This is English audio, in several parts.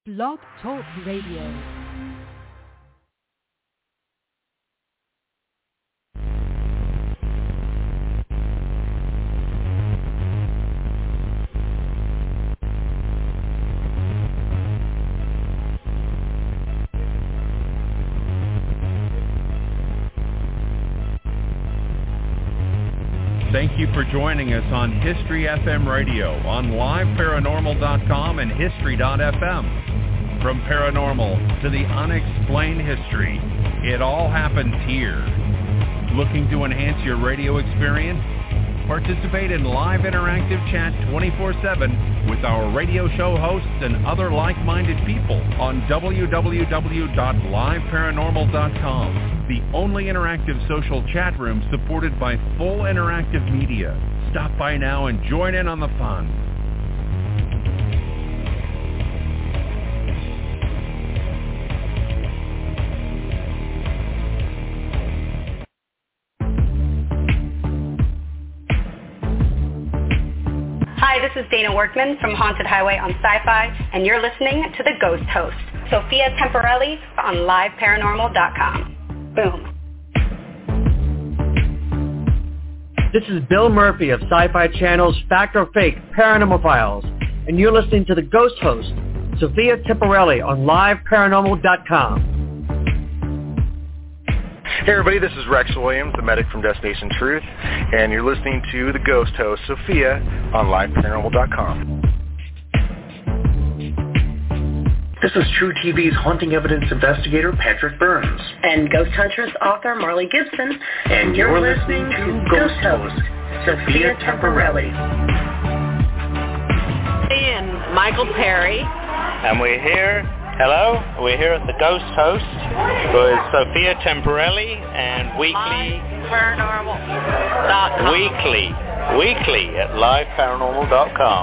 Blog Talk Radio. Thank you for joining us on History FM Radio on liveparanormal.com and history.fm. From paranormal to the unexplained history, it all happens here. Looking to enhance your radio experience? Participate in live interactive chat 24/7 with our radio show hosts and other like-minded people on www.liveparanormal.com, the only interactive social chat room supported by full interactive media. Stop by now and join in on the fun. Hi, this is Dana Workman from Haunted Highway on Sci-Fi, and you're listening to The Ghost Host, Sophia Temporelli on liveparanormal.com. Boom. This is Bill Murphy of Sci-Fi Channel's Fact or Fake Paranormal Files, and you're listening to The Ghost Host, Sophia Temporelli on liveparanormal.com. Hey everybody, this is Rex Williams, the medic from Destination Truth, and you're listening to The Ghost Host, Sophia, on liveparanormal.com. This is True TV's haunting evidence investigator, Patrick Burns. And Ghost Huntress author, Marley Gibson. And you're listening to Ghost Host, Sophia Temporelli. And Michael Perry. And we're here at the Ghost Host with Sophia Temporelli and weekly Paranormal.com. Weekly at liveparanormal.com.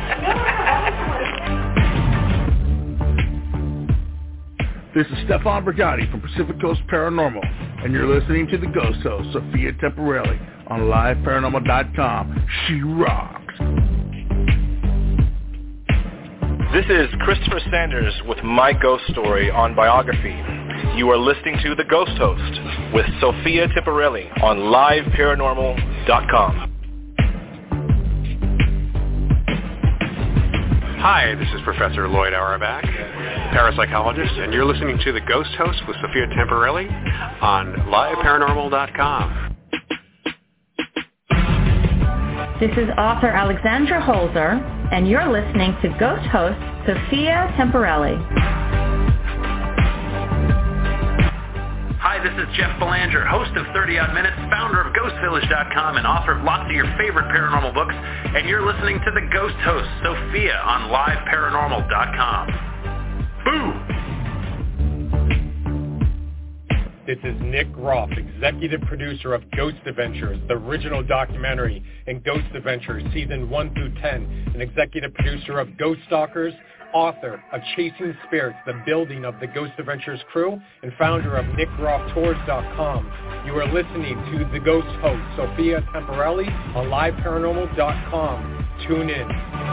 This is Stefan Brigatti from Pacific Coast Paranormal, and you're listening to The Ghost Host, Sophia Temporelli, on liveparanormal.com. She rocks. This is Christopher Sanders with My Ghost Story on Biography. You are listening to The Ghost Host with Sophia Temporelli on liveparanormal.com. Hi, this is Professor Lloyd Auerbach, parapsychologist, and you're listening to The Ghost Host with Sophia Temporelli on liveparanormal.com. This is author Alexandra Holzer, and you're listening to Ghost Host Sophia Temporelli. Hi, this is Jeff Belanger, host of 30 Odd Minutes, founder of GhostVillage.com, and author of lots of your favorite paranormal books, and you're listening to The Ghost Host, Sophia, on liveparanormal.com. Boo! This is Nick Groff, executive producer of Ghost Adventures, the original documentary, and Ghost Adventures Season 1 through 10, and executive producer of Ghost Stalkers, author of Chasing Spirits, the building of the Ghost Adventures crew, and founder of NickGroffTours.com. You are listening to The Ghost Host, Sophia Temporelli, on liveparanormal.com. Tune in.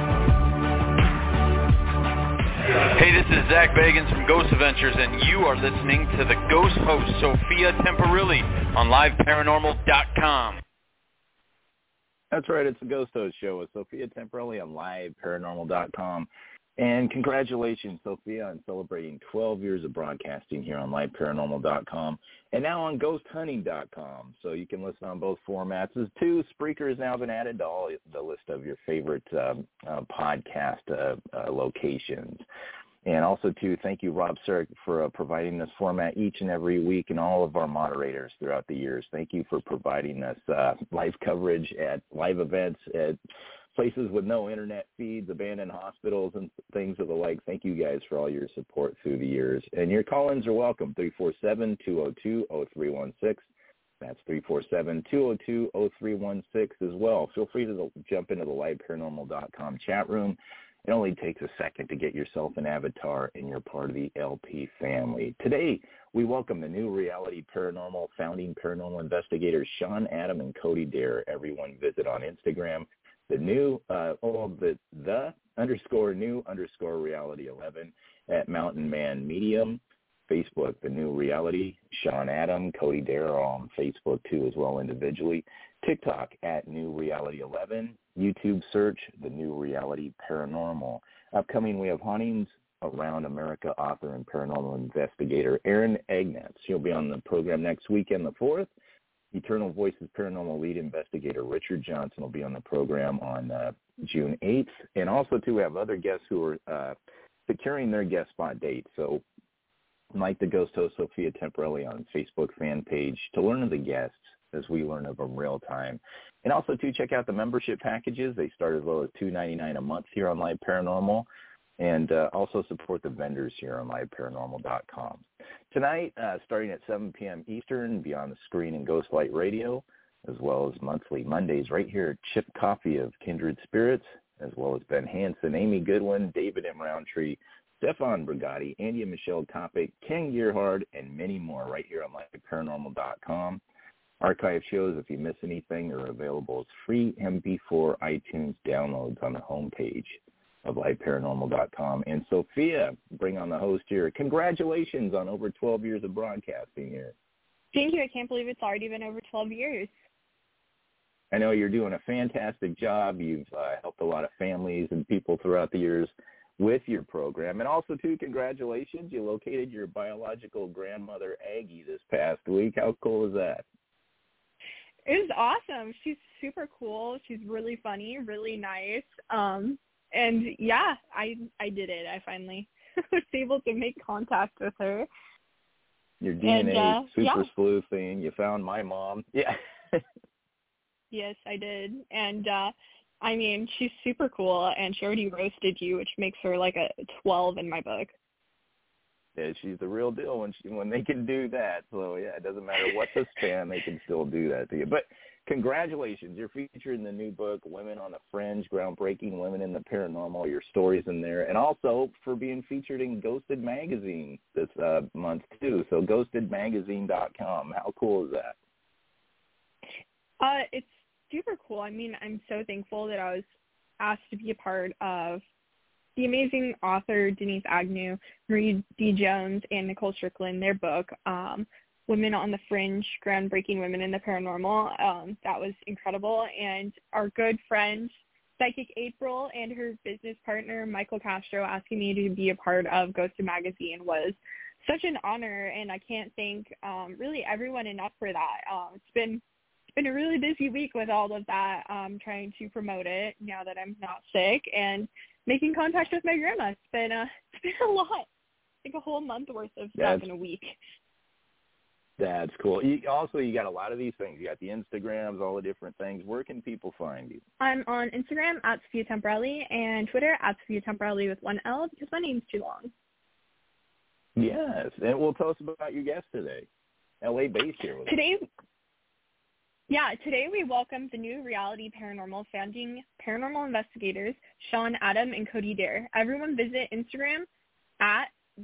Hey, this is Zach Bagans from Ghost Adventures, and you are listening to The Ghost Host, Sophia Temporelli, on liveparanormal.com. That's right, it's the Ghost Host Show with Sophia Temporelli on liveparanormal.com. And congratulations, Sophia, on celebrating 12 years of broadcasting here on liveparanormal.com and now on ghosthunting.com. So you can listen on both formats. As two, Spreaker has now been added to all the list of your favorite podcast locations. And also, too, thank you, Rob Sarek, for providing this format each and every week, and all of our moderators throughout the years. Thank you for providing us live coverage at live events at places with no internet feeds, abandoned hospitals, and things of the like. Thank you guys for all your support through the years. And your call-ins are welcome, 347-202-0316. That's 347-202-0316 as well. Feel free to jump into the liveparanormal.com chat room. It only takes a second to get yourself an avatar, and you're part of the LP family. Today, we welcome the new Reality Paranormal founding paranormal investigators, Sean Adam and Cody Dare. Everyone visit on Instagram. The new, the _new_reality 11. at Mountain Man Medium. Facebook, The New Reality, Sean Adam, Cody Dare are all on Facebook too as well individually. TikTok at New Reality 11. YouTube search The New Reality Paranormal. Upcoming, we have hauntings around America author and paranormal investigator Erin Egnetz. She'll be on the program next weekend, the 4th. Eternal Voices paranormal lead investigator Richard Johnson will be on the program on June 8th. And also, too, we have other guests who are securing their guest spot dates. So like the ghost host Sophia Temporelli on Facebook fan page to learn of the guests as we learn of them real time. And also, to check out the membership packages. They start as low as $2.99 a month here on Live Paranormal. And also support the vendors here on liveparanormal.com. Tonight, starting at 7 p.m. Eastern, Beyond the Screen and Ghostlight Radio, as well as monthly Mondays right here at Chip Coffee of Kindred Spirits, as well as Ben Hansen, Amy Goodwin, David M. Roundtree, Stefan Brigatti, Andy and Michelle Topic, Ken Gearhard, and many more right here on liveparanormal.com. Archive shows, if you miss anything, are available as free MP4 iTunes downloads on the homepage of liveparanormal.com. And Sophia, bring on the host here. Congratulations on over 12 years of broadcasting here. Thank you. I can't believe it's already been over 12 years. I know you're doing a fantastic job. You've helped a lot of families and people throughout the years with your program. And also, too, congratulations. You located your biological grandmother, Aggie, this past week. How cool is that? It was awesome. She's super cool. She's really funny, really nice. And yeah, I did it. I was able to make contact with her. Your DNA super sleuthing. You found my mom. Yeah. Yes, I did. And I mean, she's super cool, and she already roasted you, which makes her like a 12 in my book. Yeah, she's the real deal when they can do that. So yeah, it doesn't matter what the span, they can still do that to you. But congratulations, you're featured in the new book, Women on the Fringe, Groundbreaking Women in the Paranormal, your stories in there, and also for being featured in Ghosted Magazine this month too. So ghostedmagazine.com. How cool is that? It's super cool. I mean, I'm so thankful that I was asked to be a part of the amazing author Denise Agnew, Marie D. Jones, and Nicole Strickland, their book, Women on the Fringe, Groundbreaking Women in the Paranormal. That was incredible. And our good friend, Psychic April, and her business partner, Michael Castro, asking me to be a part of Ghosted Magazine was such an honor, and I can't thank really everyone enough for that. It's been a really busy week with all of that, trying to promote it now that I'm not sick, and making contact with my grandma. It's been a lot, like a whole month worth of stuff in a week. That's cool. You got a lot of these things. You got the Instagrams, all the different things. Where can people find you? I'm on Instagram at Sophia Temporelli and Twitter at Sophia Temporelli with one L because my name's too long. Yes. And well, tell us about your guest today. LA based here with us. Today we welcome the New Reality Paranormal founding paranormal investigators, Sean Adam and Cody Dare. Everyone visit Instagram at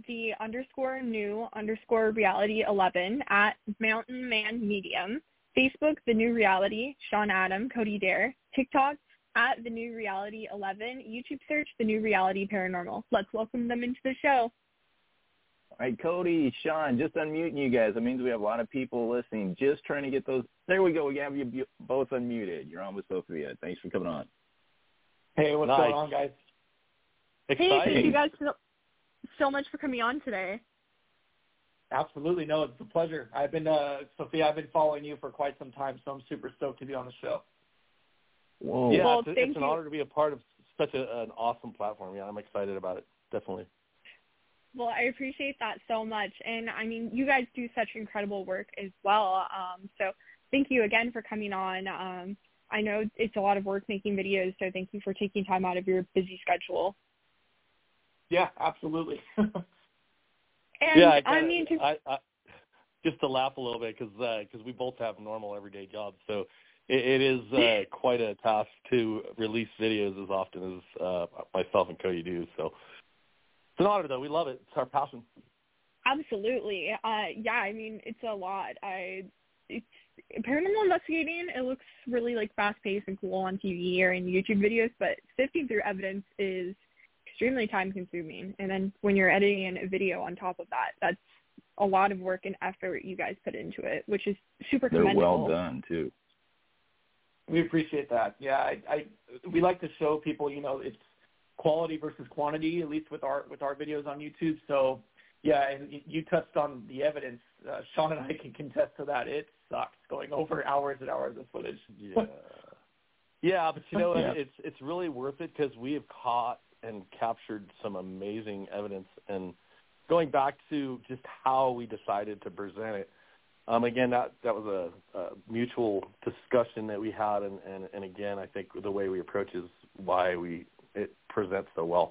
_new_reality11 at Mountain Man Medium. Facebook, The New Reality, Sean Adam, Cody Dare. TikTok, at The New Reality 11. YouTube search, The New Reality Paranormal. Let's welcome them into the show. All right, Cody, Sean, just unmuting you guys. That means we have a lot of people listening. Just trying to get those. There we go. We have you both unmuted. You're on with Sophia. Thanks for coming on. Hey, what's going on, guys? Exciting. Hey, thank you guys so much for coming on today. Absolutely. No, it's a pleasure. Sophia, I've been following you for quite some time, so I'm super stoked to be on the show. Whoa. Yeah, well, it's an honor to be a part of such an awesome platform. Yeah, I'm excited about it, definitely. Well, I appreciate that so much. And, I mean, you guys do such incredible work as well. So thank you again for coming on. I know it's a lot of work making videos, so thank you for taking time out of your busy schedule. Yeah, absolutely. And, yeah, just to laugh a little bit because we both have normal everyday jobs, so it is quite a task to release videos as often as myself and Cody do. So it's an honor, though. We love it. It's our passion. Absolutely. Yeah, I mean, it's a lot. It's paranormal investigating. It looks really like fast-paced and cool on TV or in YouTube videos, but sifting through evidence is extremely time consuming. And then when you're editing a video on top of that, that's a lot of work and effort you guys put into it, which is super commendable. They're well done too. We appreciate that. Yeah, we like to show people, it's quality versus quantity, at least with our videos on YouTube. So, yeah, and you touched on the evidence. Sean and I can contest to that. It sucks going over hours and hours of footage. Yeah, but it's really worth it because we have caught and captured some amazing evidence. And going back to just how we decided to present it, again, that was a mutual discussion that we had, and again, I think the way we approach is why it presents so well.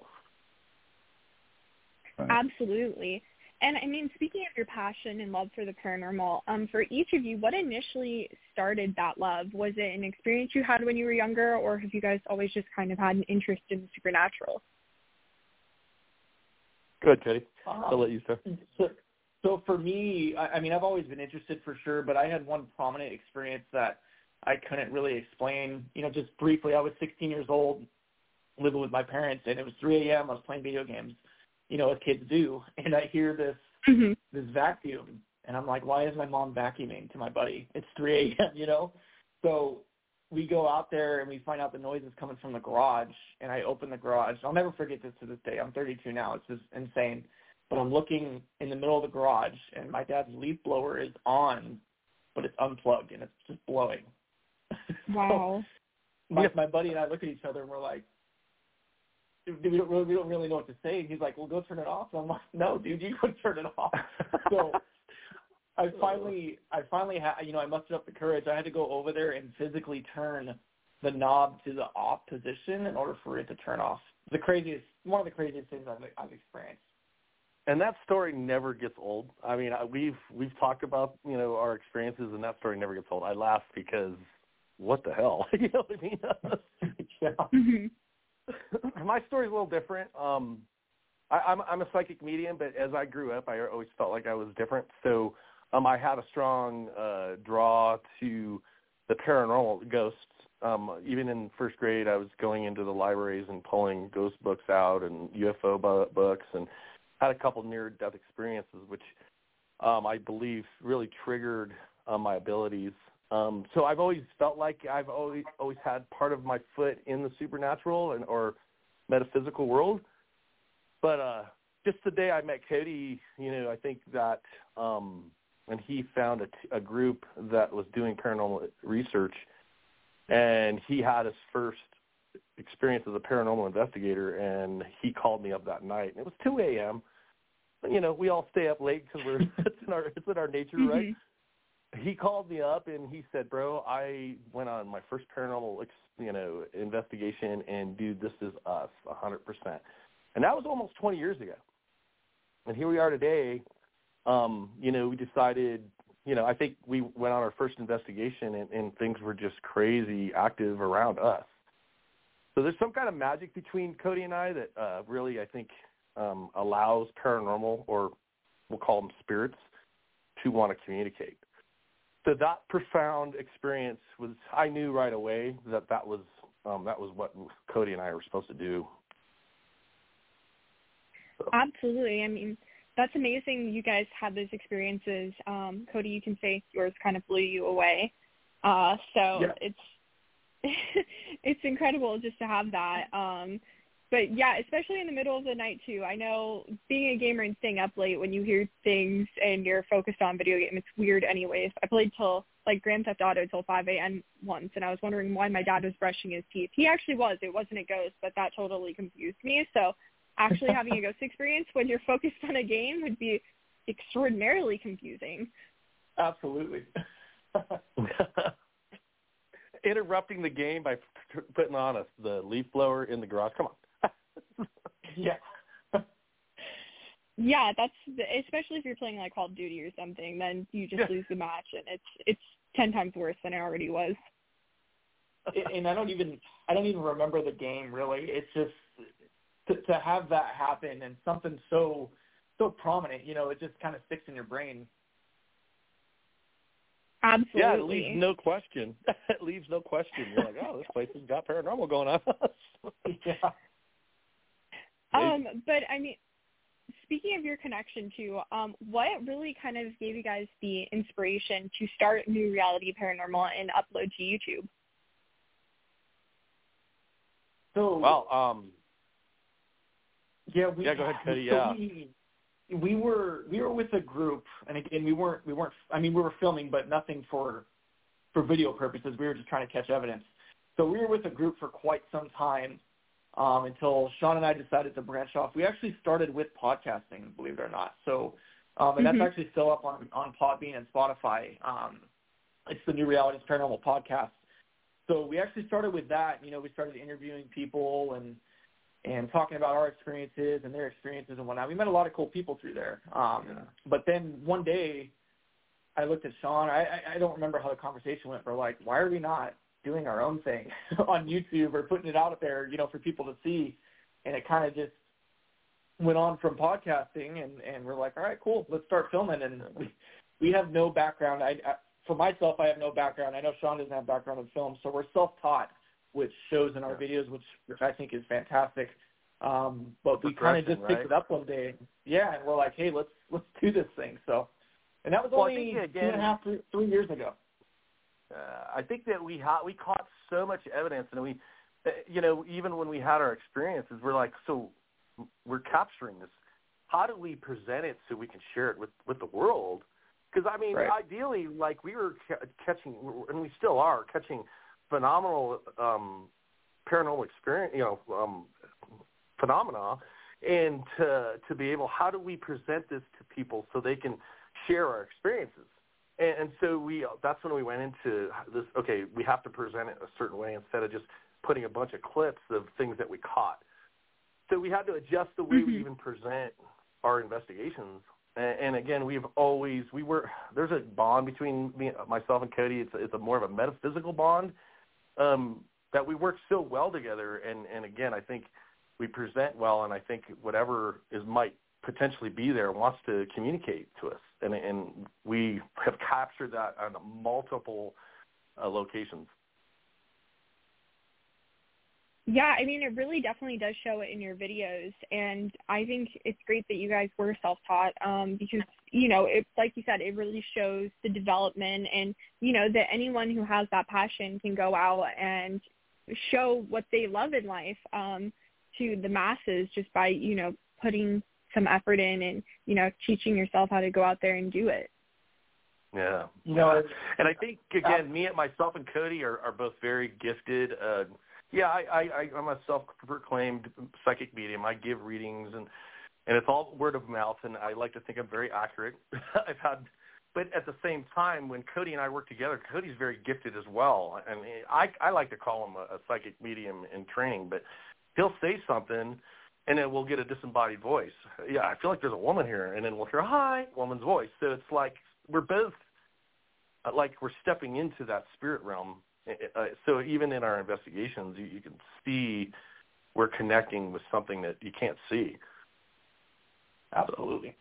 Right. Absolutely. And I mean, speaking of your passion and love for the paranormal, for each of you, what initially started that love? Was it an experience you had when you were younger, or have you guys always just kind of had an interest in the supernatural? Good, Cody. I'll let you start. So for me, I mean, I've always been interested for sure, but I had one prominent experience that I couldn't really explain. Just briefly, I was 16 years old, living with my parents, and it was 3 a.m. I was playing video games, as kids do, and I hear this vacuum, and I'm like, why is my mom vacuuming to my buddy? It's 3 a.m., So we go out there, and we find out the noise is coming from the garage, and I open the garage. I'll never forget this to this day. I'm 32 now. It's just insane. But I'm looking in the middle of the garage, and my dad's leaf blower is on, but it's unplugged, and it's just blowing. Wow. So my buddy and I look at each other, and we're like, we don't really know what to say. And he's like, well, go turn it off. And I'm like, no, dude, you go turn it off. So I finally had, I mustered up the courage. I had to go over there and physically turn the knob to the off position in order for it to turn off. One of the craziest things I've experienced. And that story never gets old. I mean, we've talked about, our experiences, and that story never gets old. I laugh because what the hell? You know what I mean? Yeah. Mm-hmm. My story's a little different. I'm a psychic medium, but as I grew up, I always felt like I was different. So I had a strong draw to the paranormal, ghosts. Even in first grade, I was going into the libraries and pulling ghost books out and UFO books, and had a couple near-death experiences, which I believe really triggered my abilities. So I've always felt like I've always had part of my foot in the supernatural or metaphysical world. But just the day I met Cody, I think that when he found a group that was doing paranormal research, and he had his first experience as a paranormal investigator, and he called me up that night. And it was 2 a.m. We all stay up late because it's in our nature, mm-hmm. right? He called me up and he said, bro, I went on my first paranormal, investigation, and dude, this is us, 100%. And that was almost 20 years ago. And here we are today. We decided, I think we went on our first investigation and things were just crazy active around us. So there's some kind of magic between Cody and I that really, I think, allows paranormal, or we'll call them spirits, to want to communicate. So that profound experience I knew right away that was what Cody and I were supposed to do. So. Absolutely. I mean, that's amazing you guys had those experiences. Cody, you can say yours kind of blew you away. It's it's incredible just to have that. But yeah, especially in the middle of the night too. I know being a gamer and staying up late when you hear things and you're focused on video game, it's weird anyways. I played till Grand Theft Auto till 5 a.m. once, and I was wondering why my dad was brushing his teeth. He actually was. It wasn't a ghost, but that totally confused me. So actually having a ghost experience when you're focused on a game would be extraordinarily confusing. Absolutely. Interrupting the game by putting on the leaf blower in the garage. Come on. Yeah. Yeah, that's especially if you're playing Call of Duty or something, then you just lose the match, and it's 10 times worse than it already was. And I don't even remember the game really. It's just to have that happen and something so prominent, it just kind of sticks in your brain. Absolutely. Yeah, it leaves no question. It leaves no question. You're like, oh, this place has got paranormal going on. Yeah. But I mean, speaking of your connection to, what really kind of gave you guys the inspiration to start New Reality Paranormal and upload to YouTube? So, well, go ahead, Cody. So we were with a group, and again, we weren't. I mean, we were filming, but nothing for video purposes. We were just trying to catch evidence. So we were with a group for quite some time until Sean and I decided to branch off. We actually started with podcasting, believe it or not. So, and that's actually still up on Podbean and Spotify. It's the New Realities Paranormal podcast. So we actually started with that. You know, we started interviewing people and talking about our experiences and their experiences and whatnot. We met a lot of cool people through there. But then one day I looked at Sean. I don't remember how the conversation went, but like, why are we not doing our own thing on YouTube or putting it out there, you know, for people to see? And it kind of just went on from podcasting, and we're like, all right, cool, let's start filming. And we have no background. For myself, I have no background. I know Sean doesn't have background in film, so we're self-taught, which shows in our videos, which I think is fantastic. But we kind of just picked it up one day, and we're like, hey, let's do this thing. So, and that was only 2.5, 3 years ago. I think that we caught so much evidence, and we, you know, even when we had our experiences, we're like, so we're capturing this. How do we present it so we can share it with the world? Because, I mean, ideally, like, we were catching, and we still are, catching phenomenal paranormal experience, you know, phenomena, and to be able, how do we present this to people so they can share our experiences? And so that's when we went into this, okay, we have to present it a certain way instead of just putting a bunch of clips of things that we caught. So we had to adjust the way we even present our investigations. And again, there's a bond between myself and Cody. It's a more of a metaphysical bond that we work so well together. And again, I think we present well, and I think whatever might potentially be there wants to communicate to us. And we have captured that on multiple locations. Yeah, I mean, it really definitely does show it in your videos, and I think it's great that you guys were self-taught because, you know, it, like you said, it really shows the development, and, you know, that anyone who has that passion can go out and show what they love in life to the masses just by, you know, putting some effort in and, you know, teaching yourself how to go out there and do it. Yeah. You know, and I think, again, myself and Cody are both very gifted. I'm a self-proclaimed psychic medium. I give readings, and it's all word of mouth, and I like to think I'm very accurate. But at the same time, when Cody and I work together, Cody's very gifted as well. And I like to call him a psychic medium in training, but he'll say something, and then we'll get a disembodied voice. Yeah, I feel like there's a woman here, and then we'll hear, hi, woman's voice. So it's like we're both, like we're stepping into that spirit realm. So even in our investigations, you can see we're connecting with something that you can't see. Absolutely.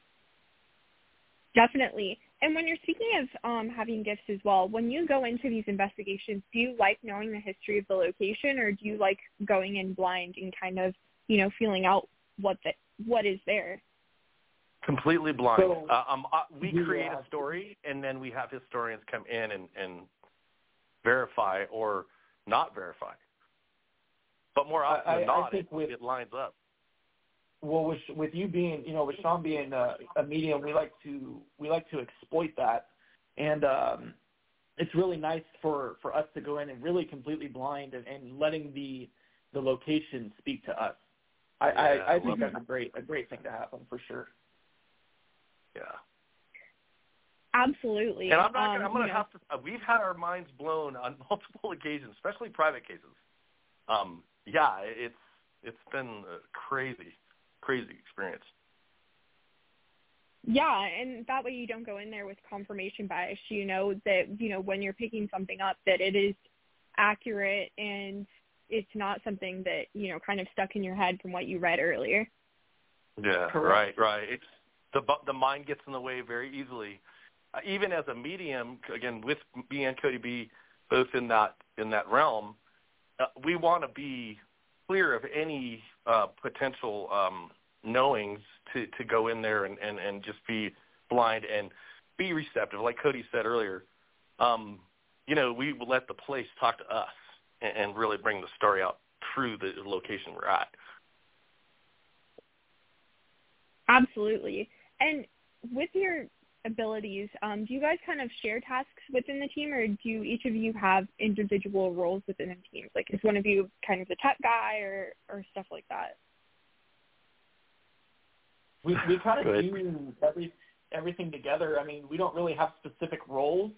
Definitely. And when you're speaking of having gifts as well, when you go into these investigations, do you like knowing the history of the location, or do you like going in blind and kind of, you know, feeling out what is there? Completely blind. So, we create a story, and then we have historians come in and verify or not verify. But more often than not, it lines up. Well, with you being, you know, with Sean being a medium, we like to exploit that, and it's really nice for us to go in and really completely blind and letting the location speak to us. I think that's a great thing to happen for sure. Yeah. Absolutely. And I'm going to have to. We've had our minds blown on multiple occasions, especially private cases. It's been a crazy experience. Yeah, and that way you don't go in there with confirmation bias. You know that, you know, when you're picking something up, that it is accurate and it's not something that, you know, kind of stuck in your head from what you read earlier. Yeah, correct. Right. It's the mind gets in the way very easily. Even as a medium, again, with me and Cody B both in that realm, we want to be clear of any potential knowings to go in there and just be blind and be receptive. Like Cody said earlier, we will let the place talk to us and really bring the story out through the location we're at. Absolutely. And with your abilities, do you guys kind of share tasks within the team, or do each of you have individual roles within the team? Like, is one of you kind of the tech guy or stuff like that? We kind of do everything together. I mean, we don't really have specific roles.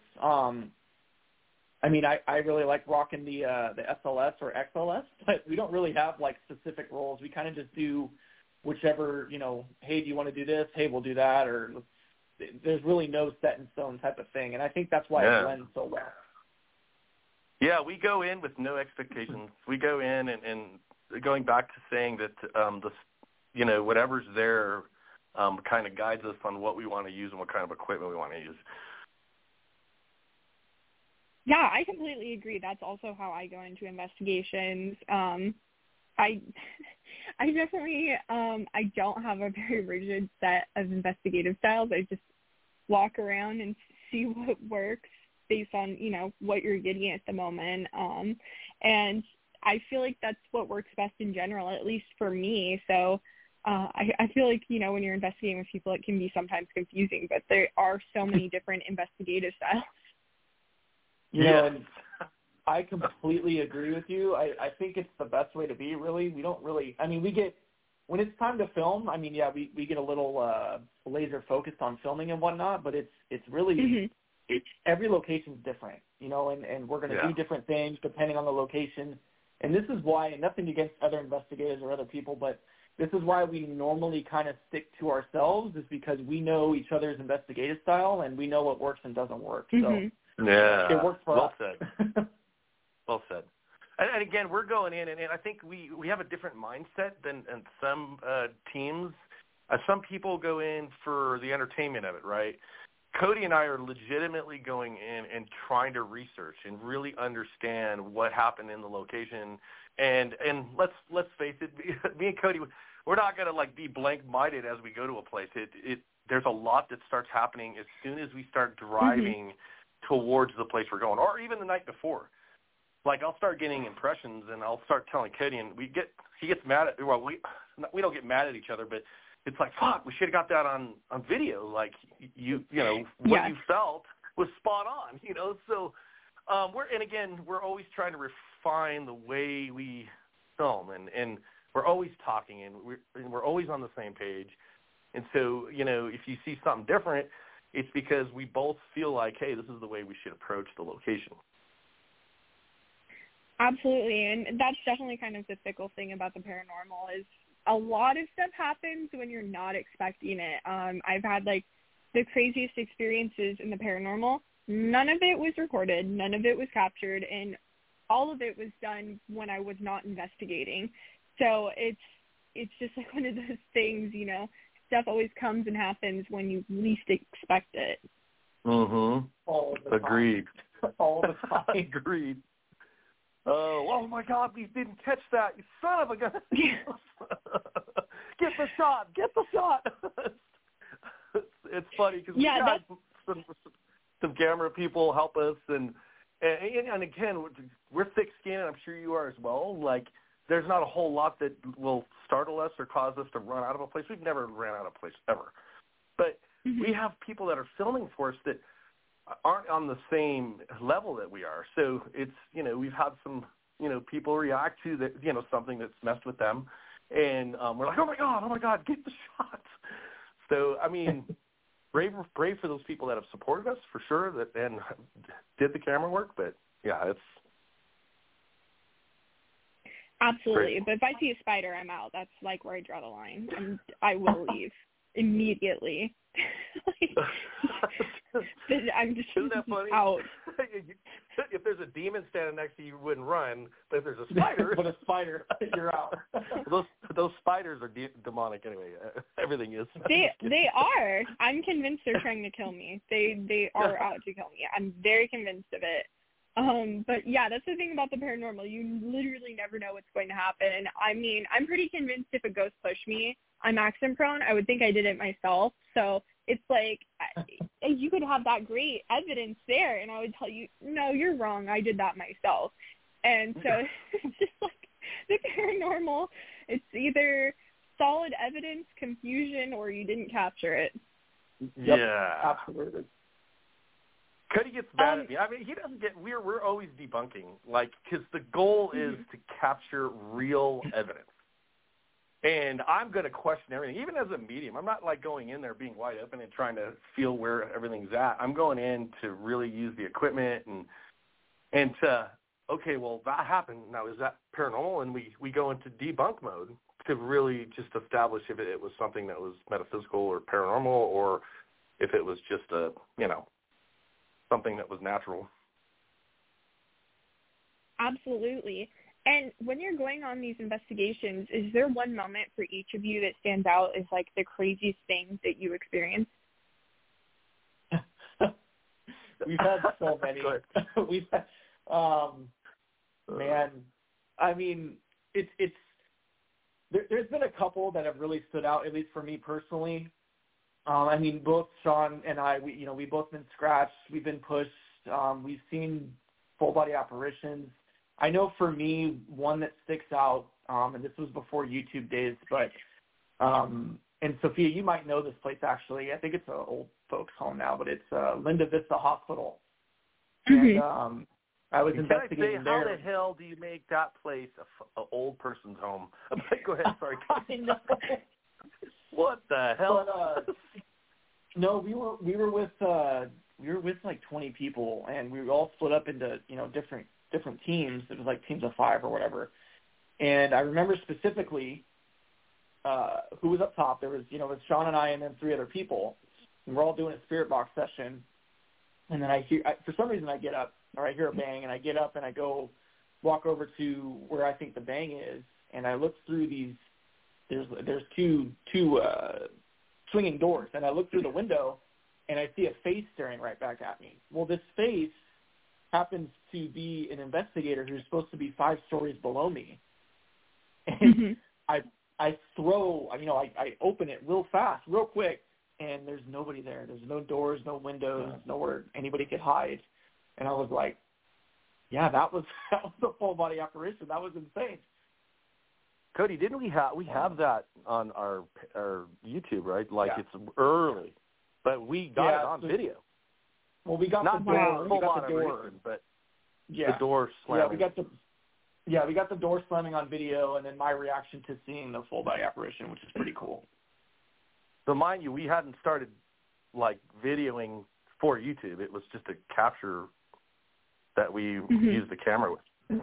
I really like rocking the SLS or XLS, but we don't really have like specific roles. We kind of just do whichever, hey, do you want to do this? Hey, we'll do that. Or there's really no set in stone type of thing. And I think that's why it blends so well. Yeah, we go in with no expectations. We go in and going back to saying that whatever's there kind of guides us on what we want to use and what kind of equipment we want to use. Yeah, I completely agree. That's also how I go into investigations. I definitely I don't have a very rigid set of investigative styles. I just walk around and see what works based on, what you're getting at the moment. And I feel like that's what works best in general, at least for me. So I feel like, when you're investigating with people, it can be sometimes confusing, but there are so many different investigative styles. And I completely agree with you. I think it's the best way to be, really. We don't really – we get – when it's time to film, we get a little laser focused on filming and whatnot, but it's really every location's different, and we're going to do different things depending on the location. And this is why – and nothing against other investigators or other people, but this is why we normally kind of stick to ourselves, is because we know each other's investigative style and we know what works and doesn't work. So it works for us. Well said. Well said. And again, we're going in, and I think we have a different mindset than some teams. Some people go in for the entertainment of it, right? Cody and I are legitimately going in and trying to research and really understand what happened in the location. And let's face it, me and Cody, we're not going to be blank-minded as we go to a place. There's a lot that starts happening as soon as we start driving towards the place we're going, or even the night before. Like, I'll start getting impressions, and I'll start telling Cody, and he gets mad at, well, we don't get mad at each other, but it's like, fuck, we should have got that on video. Like, what you felt was spot on, So, we're always trying to refine the way we film, and we're always talking, and we're always on the same page. And so, if you see something different, it's because we both feel like, hey, this is the way we should approach the location. Absolutely, and that's definitely kind of the fickle thing about the paranormal is a lot of stuff happens when you're not expecting it. I've had, the craziest experiences in the paranormal. None of it was recorded. None of it was captured, and all of it was done when I was not investigating. So it's just one of those things, stuff always comes and happens when you least expect it. Agreed. All the time. Agreed. Oh my God, we didn't catch that. You son of a gun. Get the shot. It's funny because we had some camera people help us, and again, we're thick-skinned, and I'm sure you are as well. There's not a whole lot that will startle us or cause us to run out of a place. We've never ran out of a place ever. But we have people that are filming for us that aren't on the same level that we are. So it's, we've had some, people react to that, something that's messed with them. And we're like, oh my God, get the shot. So, brave for those people that have supported us for sure and did the camera work. But yeah, it's. Absolutely. Great. But if I see a spider, I'm out. That's where I draw the line. And I will leave immediately. I'm just Isn't that funny? out. If there's a demon standing next to you, you wouldn't run. But if there's a spider, you're out. those spiders are demonic anyway. Everything is. They are. I'm convinced they're trying to kill me. They are out to kill me. I'm very convinced of it. But yeah, that's the thing about the paranormal. You literally never know what's going to happen. I mean, I'm pretty convinced if a ghost pushed me, I'm accident prone. I would think I did it myself. So it's like you could have that great evidence there, and I would tell you, no, you're wrong. I did that myself. And so it's just like the paranormal. It's either solid evidence, confusion, or you didn't capture it. Yep, yeah, absolutely. Cody gets mad at me. I mean, he doesn't get. We're always debunking, like, because the goal is to capture real evidence. And I'm going to question everything, even as a medium. I'm not like going in there being wide open and trying to feel where everything's at. I'm going in to really use the equipment and to, okay, well, that happened. Now, is that paranormal? And we go into debunk mode to really just establish if it was something that was metaphysical or paranormal, or if it was just a, something that was natural. Absolutely. And when you're going on these investigations, is there one moment for each of you that stands out as like the craziest thing that you experienced? We've had so many. We've had, man, I mean, it's there's been a couple that have really stood out, at least for me personally. I mean, both Sean and I, we both been scratched. We've been pushed. We've seen full body apparitions. I know for me, one that sticks out, and this was before YouTube days, but, and Sophia, you might know this place actually. I think it's an old folks home now, but it's Linda Vista Hospital. Mm-hmm. And I was investigating there. How the hell do you make that place an old person's home? Go ahead, sorry. I know. What the hell? But, no, we were with like 20 people, and we were all split up into different teams. It was like teams of 5 or whatever. And I remember specifically who was up top. There was it was Sean and I, and then 3 other people. And we're all doing a spirit box session. And then for some reason I get up, or I hear a bang, and I get up and I go walk over to where I think the bang is, and I look through these. There's two swinging doors, and I look through the window, and I see a face staring right back at me. Well, this face happens to be an investigator who's supposed to be 5 stories below me. And I throw, I open it real fast, real quick, and there's nobody there. There's no doors, no windows, nowhere anybody could hide. And I was like, yeah, that was a full body apparition. That was insane. Cody, didn't we have that on our YouTube, right? Like it's early, but we got it on video. Well, we got not the door. We got the door, but the door slamming. We got the door slamming on video, and then my reaction to seeing the full body apparition, which is pretty cool. So mind you, we hadn't started like videoing for YouTube. It was just a capture that we used the camera with.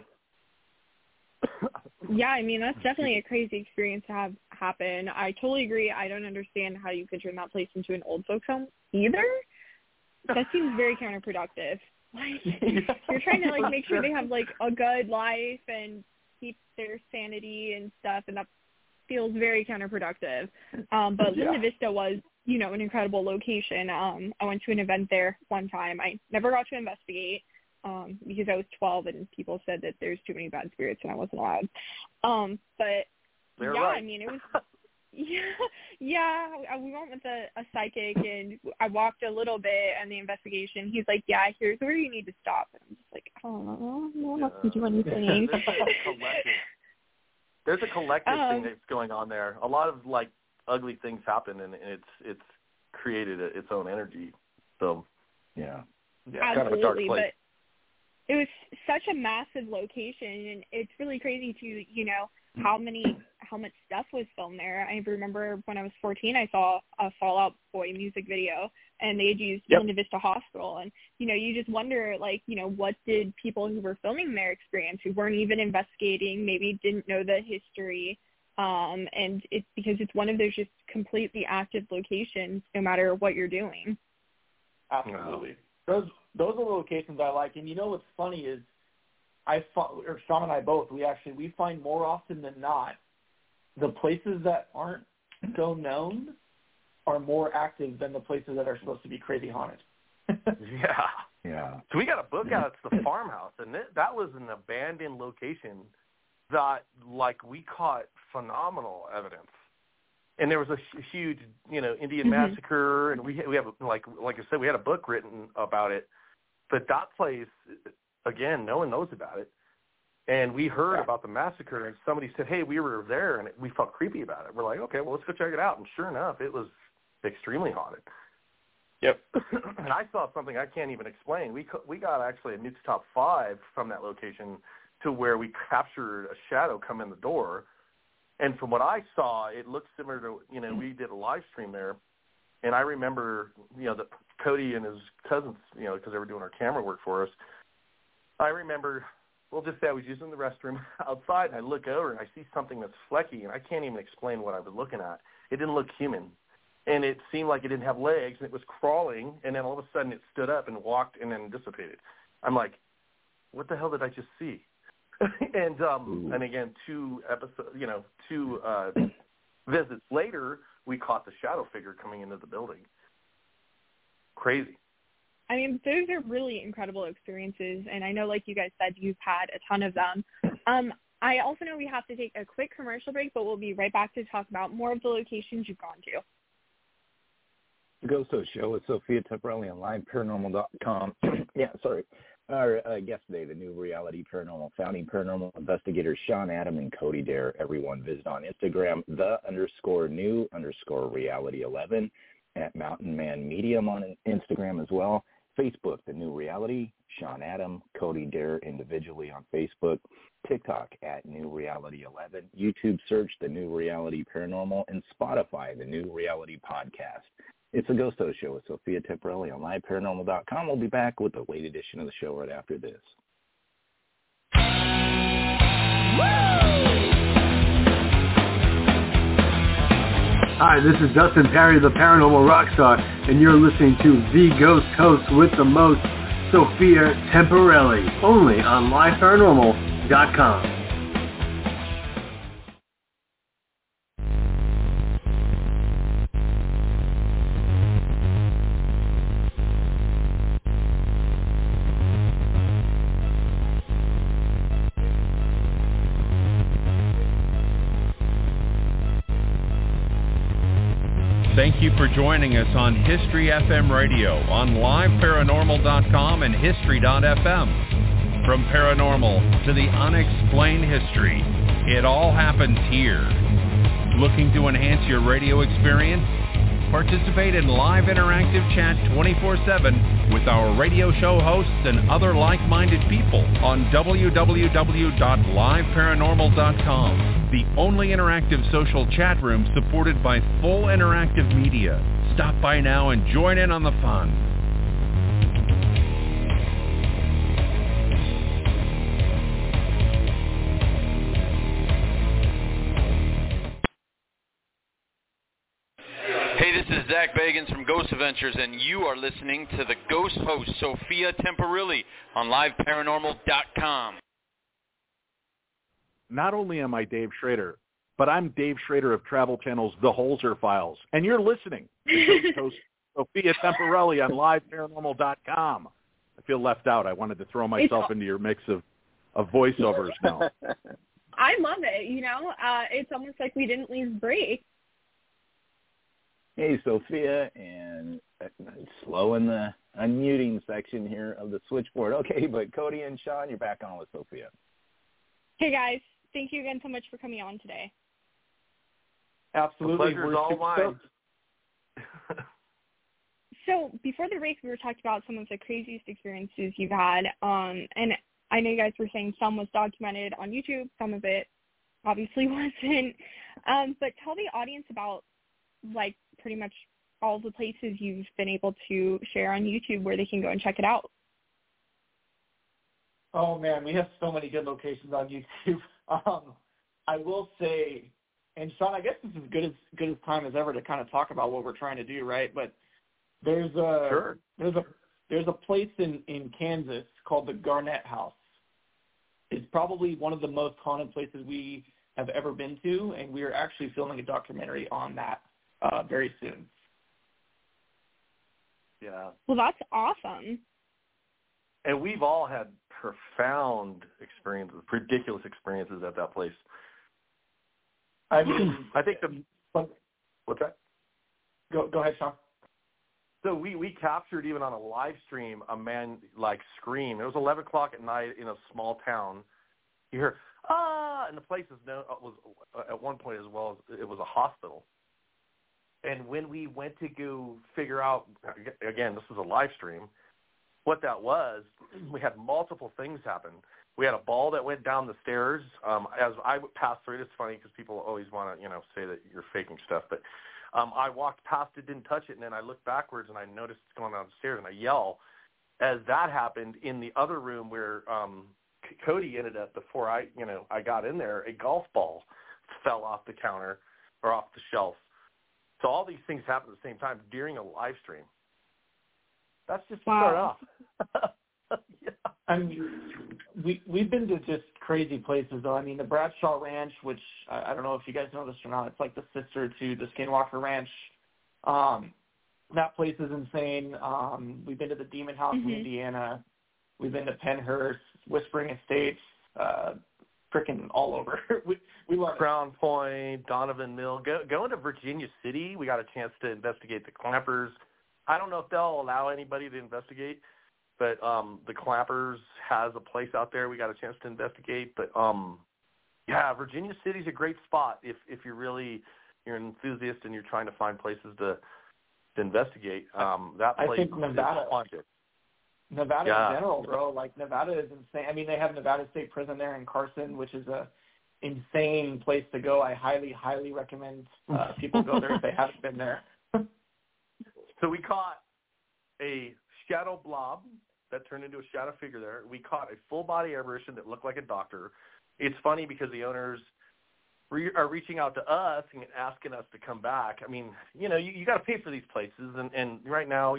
Yeah, I mean, that's definitely a crazy experience to have happen. I totally agree. I don't understand how you could turn that place into an old folks home either. That seems very counterproductive. Like, you're trying to like make sure they have like a good life and keep their sanity and stuff, and that feels very counterproductive. But Linda Vista was, an incredible location. I went to an event there one time. I never got to investigate because I was 12 and people said that there's too many bad spirits and I wasn't allowed. But they're yeah, right. I mean, it was. Yeah, we went with a psychic, and I walked a little bit on the investigation. He's like, yeah, here's where you need to stop. And I'm just like, oh, no one else can do anything. There's a collective thing that's going on there. A lot of, like, ugly things happen, and it's created its own energy. So, yeah, absolutely, kind of a dark place. But it was such a massive location, and it's really crazy to, how much stuff was filmed there. I remember when I was 14, I saw a Fall Out Boy music video, and they had used Linda Vista Hospital. And, you just wonder, like, what did people who were filming there experience, who weren't even investigating, maybe didn't know the history. And it's because it's one of those just completely active locations, no matter what you're doing. Absolutely. Those are the locations I like. And what's funny is, Sean and I both, we find more often than not, the places that aren't so known are more active than the places that are supposed to be crazy haunted. Yeah. So we got a book out. It's the farmhouse, and that was an abandoned location that, like, we caught phenomenal evidence. And there was a huge, Indian massacre, and we have, like I said, we had a book written about it. But that place, again, no one knows about it. And we heard about the massacre, and somebody said, hey, we were there, and we felt creepy about it. We're like, okay, well, let's go check it out. And sure enough, it was extremely haunted. Yep. And I saw something I can't even explain. We got actually a Nukes Top 5 from that location to where we captured a shadow come in the door. And from what I saw, it looked similar to, we did a live stream there. And I remember, that Cody and his cousins, because they were doing our camera work for us, I remember, we'll just say I was using the restroom outside, and I look over, and I see something that's flecky, and I can't even explain what I was looking at. It didn't look human. And it seemed like it didn't have legs, and it was crawling, and then all of a sudden it stood up and walked and then dissipated. I'm like, what the hell did I just see? And again, two visits later, we caught the shadow figure coming into the building. Crazy. I mean, those are really incredible experiences, and I know, like you guys said, you've had a ton of them. I also know we have to take a quick commercial break, but we'll be right back to talk about more of the locations you've gone to. The Ghost Host Show with Sophia Temporelli on LiveParanormal.com. Our guest today, the New Reality Paranormal founding paranormal investigators Sean Adam and Cody Dare. Everyone visit on Instagram, _new_reality11, at Mountain Man Medium on Instagram as well. Facebook, The New Reality, Sean Adam, Cody Dare individually on Facebook. TikTok at New Reality 11. YouTube search The New Reality Paranormal, and Spotify, The New Reality Podcast. It's a Ghost Host Show with Sophia Temporelli on LiveParanormal.com. We'll be back with the late edition of the show right after this. Hi, this is Dustin Perry, the Paranormal Rockstar, and you're listening to The Ghost Host with the most, Sophia Temporelli, only on LiveParanormal.com. Thank you for joining us on History FM Radio on LiveParanormal.com and History.fm. From paranormal to the unexplained history, it all happens here. Looking to enhance your radio experience? Participate in live interactive chat 24/7 with our radio show hosts and other like-minded people on www.liveparanormal.com, the only interactive social chat room supported by full interactive media. Stop by now and join in on the fun. Hey, this is Zach Bagans from Ghost Adventures, and you are listening to the Ghost Host, Sophia Temporelli, on LiveParanormal.com. Not only am I Dave Schrader, but I'm Dave Schrader of Travel Channel's The Holzer Files, and you're listening to Ghost Host Sophia Temporelli on LiveParanormal.com. I feel left out. I wanted to throw myself into your mix of voiceovers now. I love it. It's almost like we didn't leave break. Hey, Sophia, and slow in the unmuting section here of the switchboard. Okay, but Cody and Sean, you're back on with Sophia. Hey, guys. Thank you again so much for coming on today. Absolutely. The pleasure's all mine. So before the break, we were talking about some of the craziest experiences you've had, and I know you guys were saying some was documented on YouTube, some of it obviously wasn't. But tell the audience about, like, pretty much all the places you've been able to share on YouTube where they can go and check it out. Oh, man, we have so many good locations on YouTube. I will say, and Sean, I guess this is good as time as ever to kind of talk about what we're trying to do, right? But there's a place in Kansas called the Garnett House. It's probably one of the most haunted places we have ever been to, and we are actually filming a documentary on that very soon. Yeah. Well, that's awesome. And we've all had profound experiences, ridiculous experiences at that place. I mean, I think what's that? Go ahead, Sean. So we captured, even on a live stream, a man scream. It was 11 o'clock at night in a small town. You hear and the place was at one point as well as it was a hospital. And when we went to go figure out, again, this was a live stream, what that was, we had multiple things happen. We had a ball that went down the stairs. As I passed through it, it's funny because people always want to, say that you're faking stuff, but I walked past it, didn't touch it, and then I looked backwards and I noticed it's going down the stairs, and I yell. As that happened, in the other room where Cody ended up before I got in there, a golf ball fell off the counter or off the shelf. So all these things happened at the same time during a live stream. That's just to start off. Yeah. I mean, we've been to just crazy places, though. I mean, the Bradshaw Ranch, which I don't know if you guys know this or not, it's like the sister to the Skinwalker Ranch. That place is insane. We've been to the Demon House in Indiana. We've been to Pennhurst, Whispering Estates, freaking all over. we love Crown Point, Donovan Mill. Going to Virginia City, we got a chance to investigate the Clampers. I don't know if they'll allow anybody to investigate, but the Clampers has a place out there we got a chance to investigate. But, yeah, Virginia City's a great spot if you're an enthusiast and you're trying to find places to investigate. That place I think Nevada. is haunted. Nevada in general, bro. Like, Nevada is insane. I mean, they have Nevada State Prison there in Carson, which is a insane place to go. I highly, highly recommend people go there if they haven't been there. So we caught a shadow blob that turned into a shadow figure there. We caught a full-body apparition that looked like a doctor. It's funny because the owners are reaching out to us and asking us to come back. I mean, you got to pay for these places, and right now,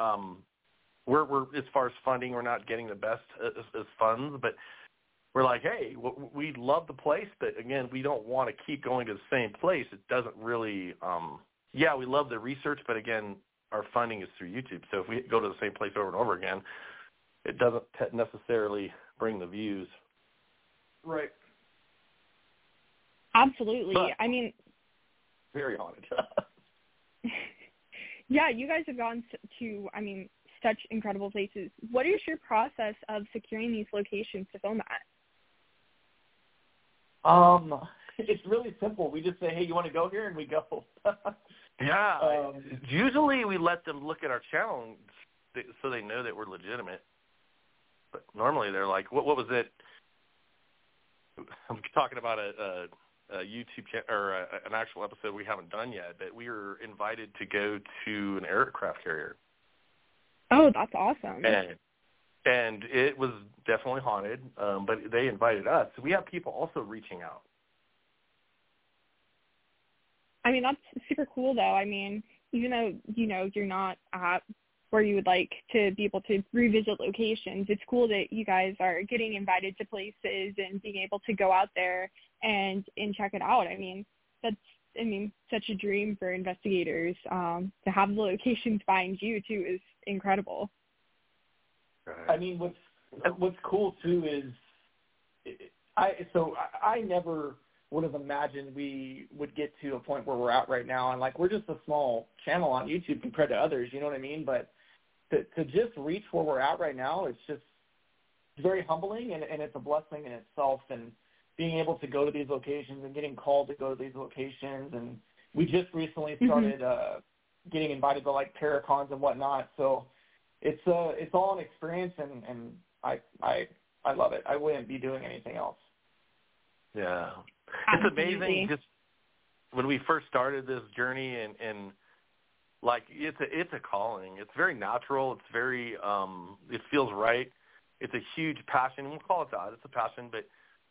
we're as far as funding, we're not getting the best as funds, but we're like, hey, we love the place, but again, we don't want to keep going to the same place. It doesn't really, we love the research, but again, our funding is through YouTube. So if we go to the same place over and over again, it doesn't necessarily bring the views. Right. Absolutely. But, I mean, very haunted. Yeah, you guys have gone to, such incredible places. What is your process of securing these locations to film at? It's really simple. We just say, hey, you want to go here? And we go. Yeah. Usually we let them look at our channel so they know that we're legitimate. But normally they're like, what was it? I'm talking about a YouTube channel or an actual episode we haven't done yet, but we were invited to go to an aircraft carrier. Oh, that's awesome. And it was definitely haunted, but they invited us. So we have people also reaching out. That's super cool, though. Even though, you're not at where you would like to be able to revisit locations, it's cool that you guys are getting invited to places and being able to go out there and check it out. That's such a dream for investigators. To have the locations find you, too, is incredible. What's cool, too, is I never would have imagined we would get to a point where we're at right now. And, we're just a small channel on YouTube compared to others, you know what I mean? But to just reach where we're at right now, it's very humbling, and it's a blessing in itself. And being able to go to these locations and getting called to go to these locations. And we just recently started getting invited to, Paracons and whatnot. So it's all an experience, and I love it. I wouldn't be doing anything else. Yeah. It's amazing just when we first started this journey and it's a calling. It's very natural. It's very it feels right. It's a huge passion. We'll call it that. It's a passion, but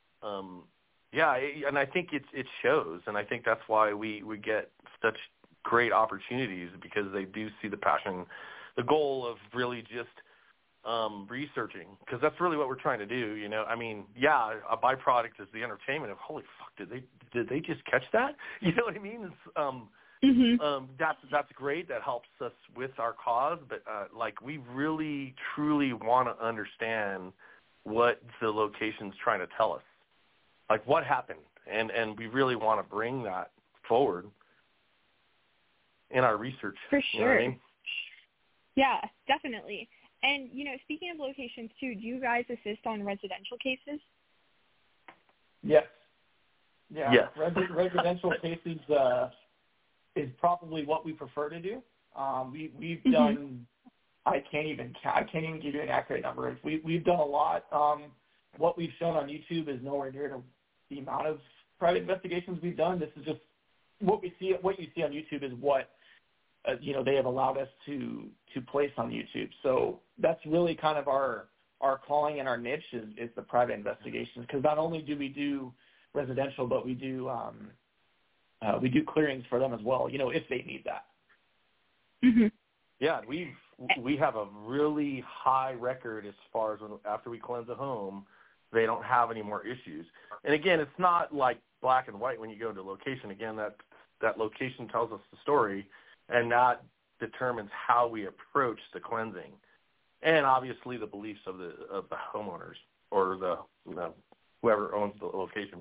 and I think it shows, and I think that's why we get such great opportunities, because they do see the passion, the goal of really just researching, because that's really what we're trying to do. A byproduct is the entertainment of, holy fuck, did they just catch that? You know what I mean? It's, That's great. That helps us with our cause. But like, we really truly want to understand what the location's trying to tell us, like what happened, and we really want to bring that forward in our research. For sure. You know what I mean? Yeah, definitely. And, speaking of locations, too, do you guys assist on residential cases? Yes. Yeah. Yes. Residential cases is probably what we prefer to do. We've done, I can't even give you an accurate number. We've done a lot. What we've shown on YouTube is nowhere near the amount of private investigations we've done. This is just what we see. What you see on YouTube is what they have allowed us to place on YouTube. So that's really kind of our calling and our niche is the private investigations, because not only do we do residential, but we do clearings for them as well, if they need that. Mm-hmm. Yeah, we have a really high record as far as after we cleanse a home, they don't have any more issues. And again, it's not like black and white when you go to a location. Again, that location tells us the story, and that determines how we approach the cleansing, and obviously the beliefs of the homeowners or the whoever owns the location.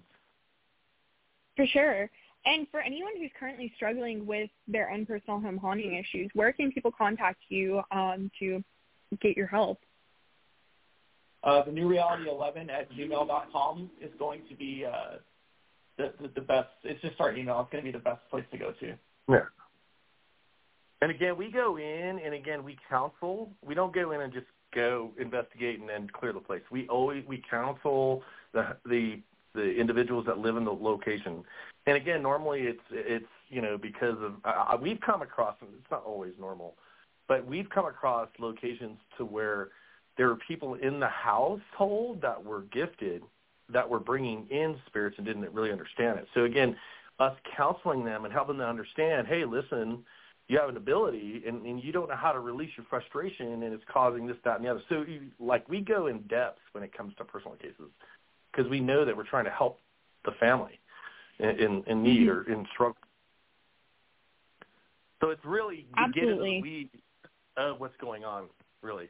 For sure. And for anyone who's currently struggling with their own personal home haunting issues, where can people contact you to get your help? The newreality11@gmail.com is going to be the best. It's just our email. It's going to be the best place to go to. Yeah. And again, we go in and again we counsel. We don't go in and just go investigate and then clear the place. We counsel the individuals that live in the location. And again, normally it's because of we've come across, and it's not always normal, but we've come across locations to where there are people in the household that were gifted, that were bringing in spirits and didn't really understand it. So again, us counseling them and helping them understand, hey, listen, you have an ability and you don't know how to release your frustration, and it's causing this, that, and the other. So we go in depth when it comes to personal cases, because we know that we're trying to help the family in need or in struggle. So it's really, you get into the weeds of what's going on, really.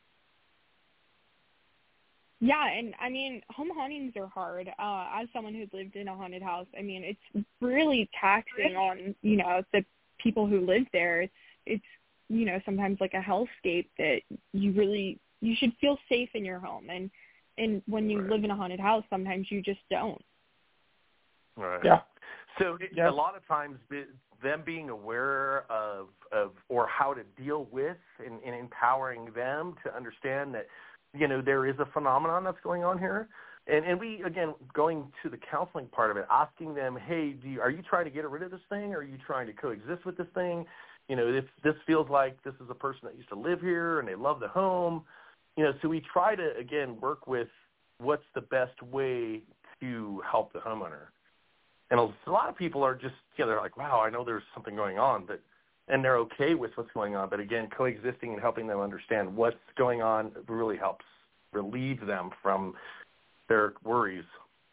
Yeah, and I mean, home hauntings are hard. As someone who's lived in a haunted house, I mean, it's really taxing on, the people who live there. It's sometimes like a hellscape that you should feel safe in your home. And when you live in a haunted house, sometimes you just don't. Right. Yeah. So a lot of times them being aware of or how to deal with and empowering them to understand that, there is a phenomenon that's going on here. And we, again, going to the counseling part of it, asking them, hey, are you trying to get rid of this thing? Or are you trying to coexist with this thing? If this feels like this is a person that used to live here and they love the home. So we try to, again, work with what's the best way to help the homeowner. And a lot of people are just, they're like, wow, I know there's something going on, and they're okay with what's going on. But again, coexisting and helping them understand what's going on really helps relieve them from their worries.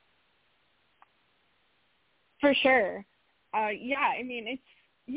For sure. Yeah, I mean, it's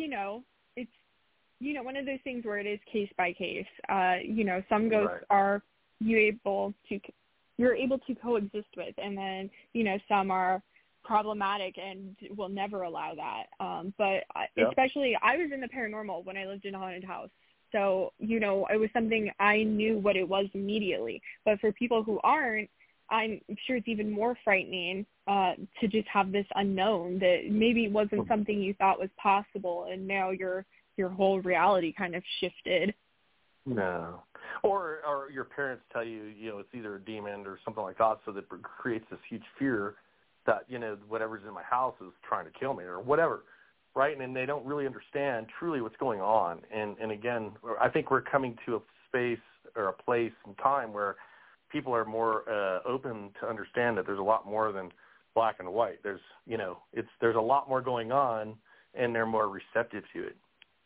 one of those things where it is case by case. Some ghosts are you're able to coexist with, and then, some are problematic and will never allow that. But especially, I was in the paranormal when I lived in a haunted house. So, it was something I knew what it was immediately. But for people who aren't, I'm sure it's even more frightening to just have this unknown that maybe wasn't something you thought was possible, and now your whole reality kind of shifted. No. Or your parents tell you, it's either a demon or something like that, so that creates this huge fear that, whatever's in my house is trying to kill me or whatever, right? And they don't really understand truly what's going on. And again, I think we're coming to a space or a place and time where people are more open to understand that there's a lot more than black and white. There's a lot more going on, and they're more receptive to it.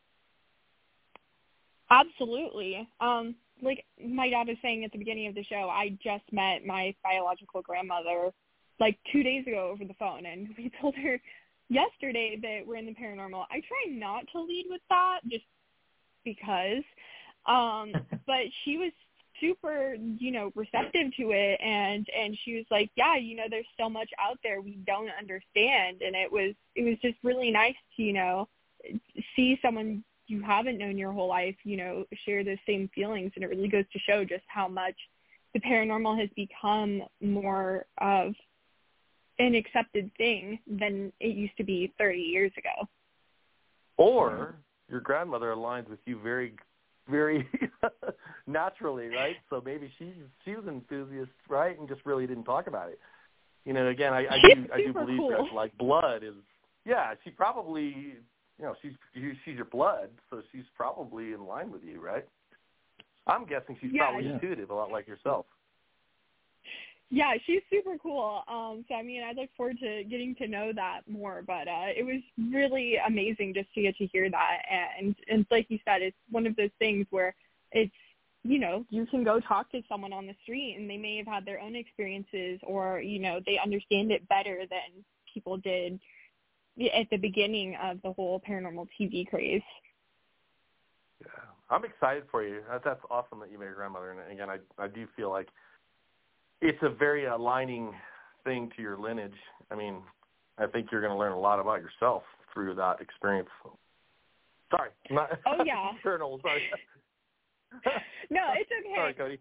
Absolutely. Like my dad was saying at the beginning of the show, I just met my biological grandmother like 2 days ago over the phone, and we told her yesterday that were in the paranormal. I try not to lead with that just because, but she was super, receptive to it, and she was like, yeah, there's so much out there we don't understand, and it was just really nice to, see someone you haven't known your whole life, share those same feelings, and it really goes to show just how much the paranormal has become more of an accepted thing than it used to be 30 years ago. Or your grandmother aligns with you very, very naturally, right? So maybe she was an enthusiast, right, and just really didn't talk about it. Again, I do believe cool. that, like, blood is, she probably, she's your blood, so she's probably in line with you, right? I'm guessing she's probably intuitive, a lot like yourself. Yeah, she's super cool. So, I look forward to getting to know that more. But it was really amazing just to get to hear that. And like you said, it's one of those things where it's, you can go talk to someone on the street and they may have had their own experiences, or, they understand it better than people did at the beginning of the whole paranormal TV craze. Yeah, I'm excited for you. That's awesome that you met your grandmother. And again, I do feel like it's a very aligning thing to your lineage. I think you're going to learn a lot about yourself through that experience. Sorry. Oh, yeah. Journal, sorry. No, it's okay. Sorry, Cody.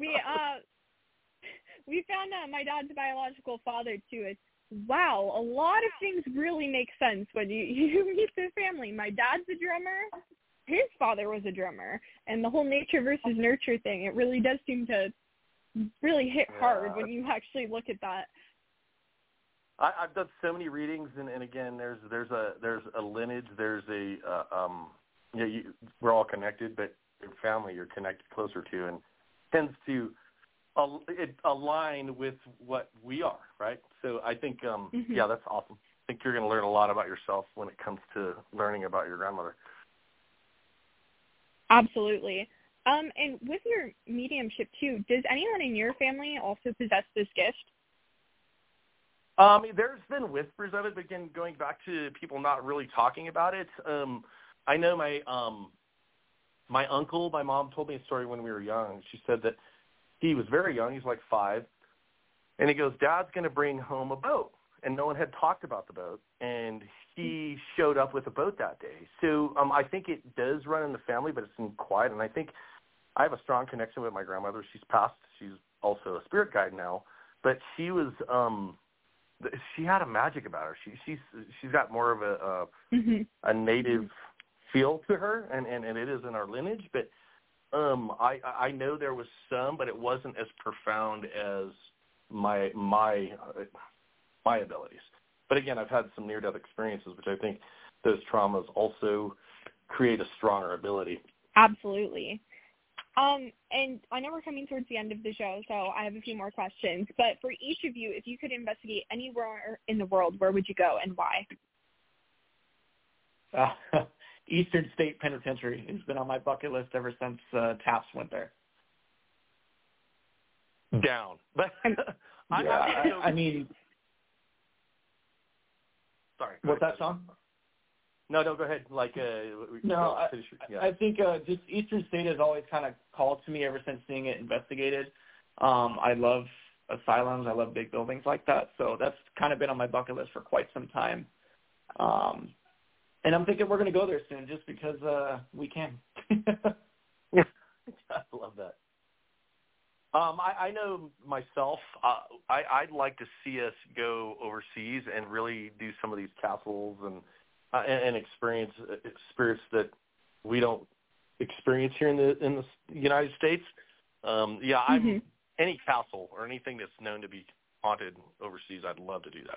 We found out my dad's biological father, too. It's, wow, a lot of things really make sense when you meet the family. My dad's a drummer. His father was a drummer. And the whole nature versus nurture thing, it really does seem to really hit hard when you actually look at that. I've done so many readings, and again, there's a lineage, there's a we're all connected, but your family you're connected closer to, and tends to align with what we are, right? So I think that's awesome. I think you're going to learn a lot about yourself when it comes to learning about your grandmother. Absolutely. And with your mediumship, too, does anyone in your family also possess this gift? There's been whispers of it, but again, going back to people not really talking about it, I know my uncle, my mom told me a story when we were young. She said that he was very young. He's like 5. And he goes, Dad's going to bring home a boat. And no one had talked about the boat. And he showed up with a boat that day. So I think it does run in the family, but it's in quiet. And I think I have a strong connection with my grandmother. She's passed. She's also a spirit guide now. But she was she had a magic about her. She's got more of a native feel to her, and it is in our lineage. But I know there was some, but it wasn't as profound as my abilities. But again, I've had some near-death experiences, which I think those traumas also create a stronger ability. Absolutely. And I know we're coming towards the end of the show, so I have a few more questions. But for each of you, if you could investigate anywhere in the world, where would you go and why? Eastern State Penitentiary has been on my bucket list ever since Taft went there. Down. But sorry. What's that, Sean? No, go ahead. I think just Eastern State has always kind of called to me ever since seeing it investigated. I love asylums. I love big buildings like that. So that's kind of been on my bucket list for quite some time. And I'm thinking we're going to go there soon just because we can. I love that. I know myself, I'd like to see us go overseas and really do some of these castles and experience spirits that we don't experience here in the United States. I'm any castle or anything that's known to be haunted overseas, I'd love to do that.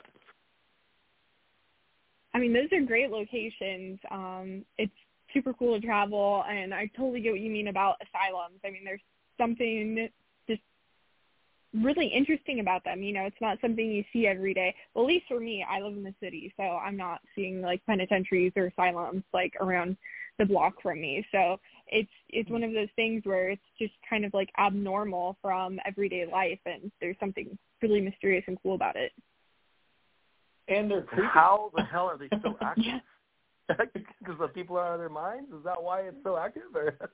I mean, those are great locations. It's super cool to travel, and I totally get what you mean about asylums. I mean, there's something just really interesting about them. You know, it's not something you see every day. Well, at least for me, I live in the city, so I'm not seeing like penitentiaries or asylums like around the block from me. So it's one of those things where it's just kind of like abnormal from everyday life, and there's something really mysterious and cool about it. And they're creepy. How the hell are they so active? Because the people are out of their minds? Is that why it's so active?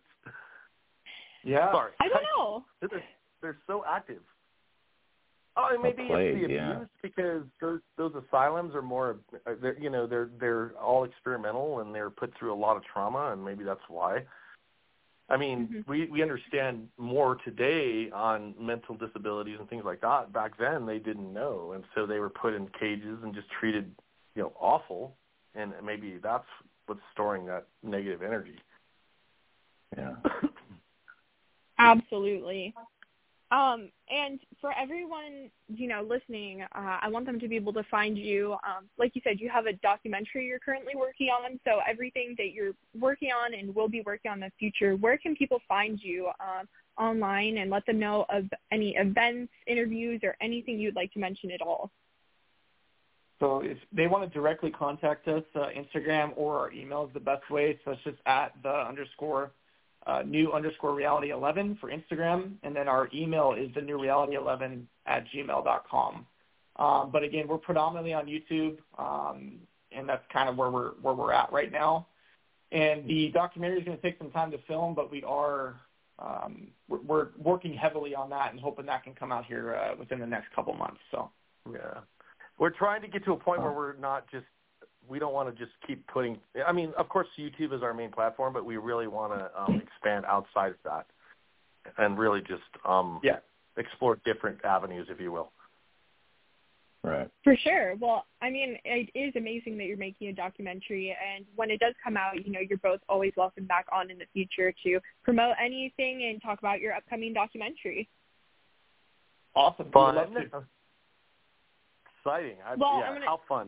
Yeah. Sorry. I don't know. They're so active. Oh, and maybe it's the abuse because those asylums are more, they're all experimental and they're put through a lot of trauma, and maybe that's why. I mean, we understand more today on mental disabilities and things like that. Back then, they didn't know, and so they were put in cages and just treated, awful. And maybe that's what's storing that negative energy. Yeah. Absolutely. And for everyone, listening, I want them to be able to find you. Like you said, you have a documentary you're currently working on. So everything that you're working on and will be working on in the future, where can people find you online, and let them know of any events, interviews, or anything you'd like to mention at all? So if they want to directly contact us, Instagram or our email is the best way. So it's just at @new_reality11 for Instagram, and then our email is thenewreality11@gmail.com. But again, we're predominantly on YouTube, and that's kind of where we're at right now. And the documentary is going to take some time to film, but we are we're working heavily on that and hoping that can come out here within the next couple months. So yeah. We're trying to get to a point where we don't want to just keep putting, I mean, of course, YouTube is our main platform, but we really want to expand outside of that and really just explore different avenues, if you will. Right. For sure. Well, I mean, it is amazing that you're making a documentary, and when it does come out, you're both always welcome back on in the future to promote anything and talk about your upcoming documentary. Awesome. Fun. Exciting. How fun.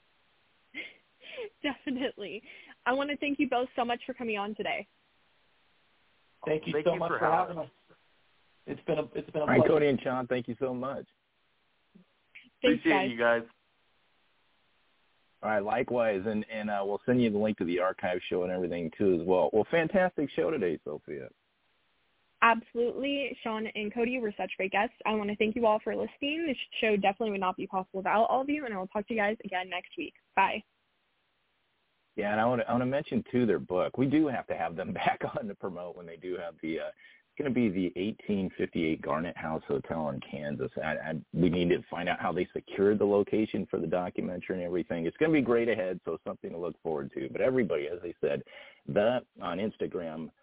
Definitely. I want to thank you both so much for coming on today. Thank you so much for having us. It's been a pleasure. All right, Cody and Sean, thank you so much. Thanks, Appreciate you guys. All right, likewise, and we'll send you the link to the archive show and everything too as well. Well, fantastic show today, Sophia. Absolutely. Sean and Cody were such great guests. I want to thank you all for listening. This show definitely would not be possible without all of you, and I will talk to you guys again next week. Bye. Yeah, and I want to mention, too, their book. We do have to have them back on to promote when they do have the it's going to be the 1858 Garnet House Hotel in Kansas. We need to find out how they secured the location for the documentary and everything. It's going to be great ahead, so something to look forward to. But everybody, as I said, on Instagram,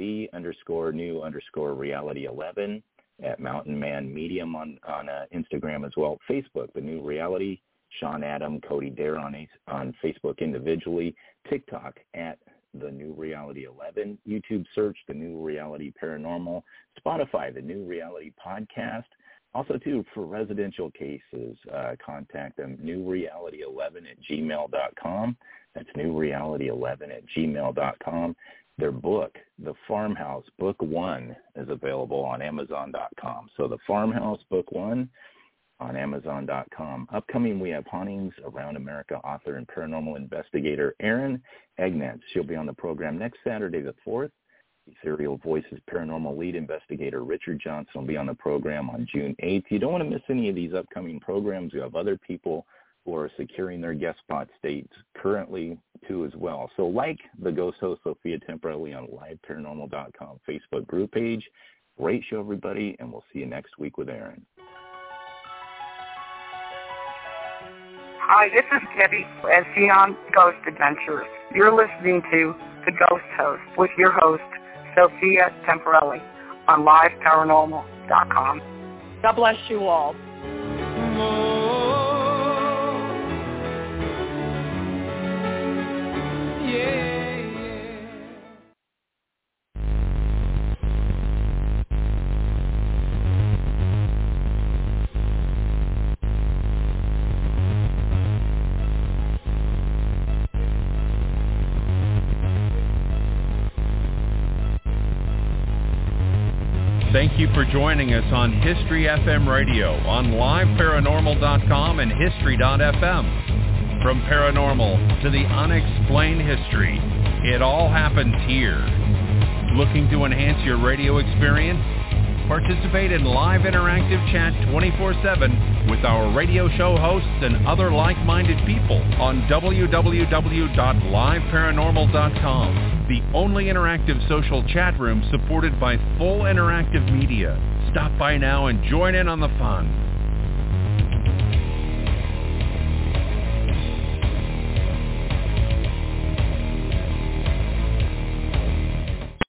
_new_reality11 at Mountain Man Medium on Instagram as well. Facebook, The New Reality, Sean Adam, Cody Dare on Facebook individually. TikTok at The New Reality 11. YouTube search The New Reality Paranormal. Spotify, The New Reality Podcast. Also, too, for residential cases, contact them, newreality11@gmail.com. That's newreality11@gmail.com. Their book, The Farmhouse, Book 1, is available on Amazon.com. So The Farmhouse, Book 1 on Amazon.com. Upcoming, we have Hauntings Around America author and paranormal investigator Erin Egnetz. She'll be on the program next Saturday, the 4th. Serial Voices paranormal lead investigator Richard Johnson will be on the program on June 8th. You don't want to miss any of these upcoming programs. We have other people who are securing their guest spot states currently, too, as well. So like the ghost host Sophia Temporelli on liveparanormal.com Facebook group page. Great show, everybody, and we'll see you next week with Erin. Hi, this is Debbie at Xeon Ghost Adventures. You're listening to The Ghost Host with your host, Sophia Temporelli, on liveparanormal.com. God bless you all. Thank you for joining us on History FM Radio on liveparanormal.com and history.fm. From paranormal to the unexplained history, it all happens here. Looking to enhance your radio experience? Participate in live interactive chat 24/7 with our radio show hosts and other like-minded people on www.liveparanormal.com, the only interactive social chat room supported by full interactive media. Stop by now and join in on the fun.